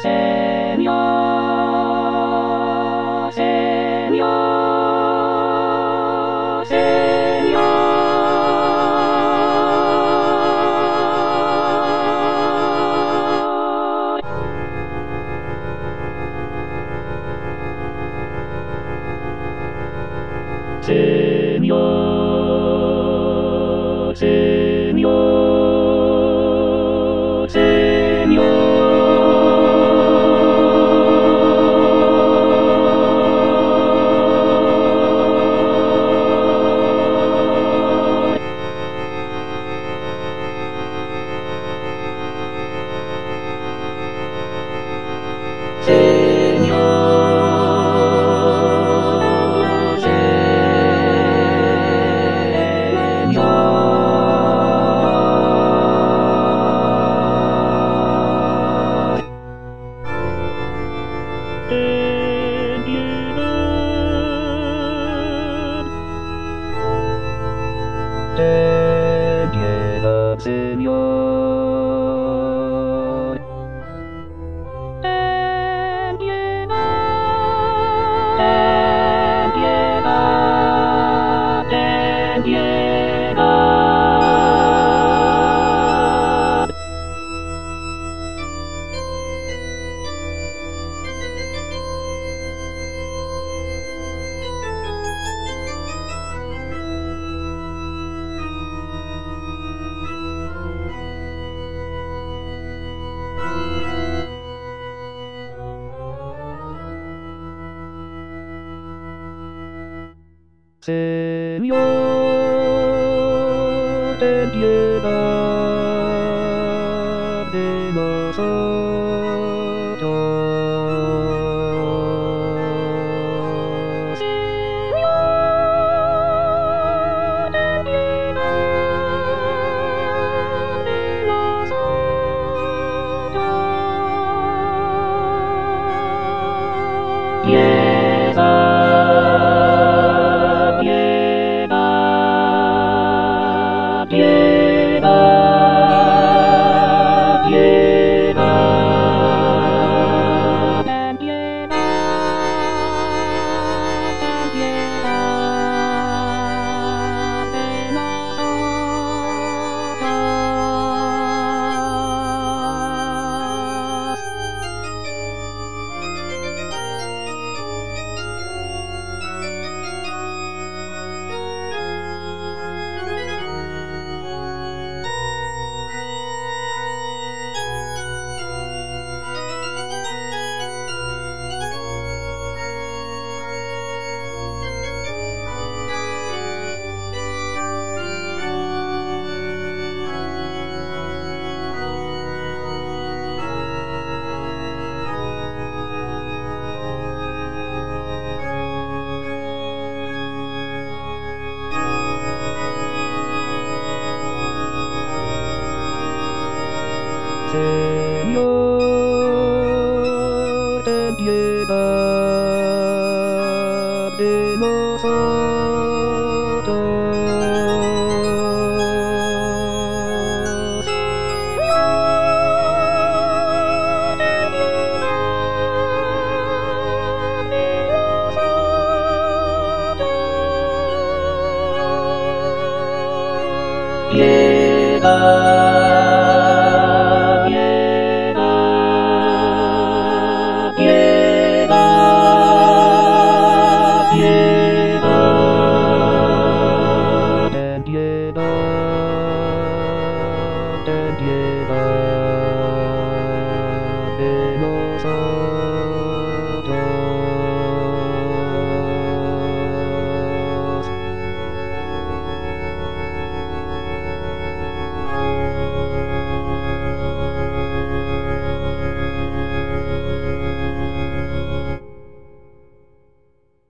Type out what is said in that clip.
Señor, Señor, Señor. Señor, Señor, Señor. Señor, Señor. Ten piedad, ten piedad, Señor. Ten piedad, ten piedad, ten piedad. Señor, ten piedad de nosotros. Señor, ten piedad de nosotros. Piedad, piedad, piedad, piedad. Ten piedad, ten piedad de nosotros. Señor, ten piedad de nosotros. Señor, ten piedad de nosotros. Piedad.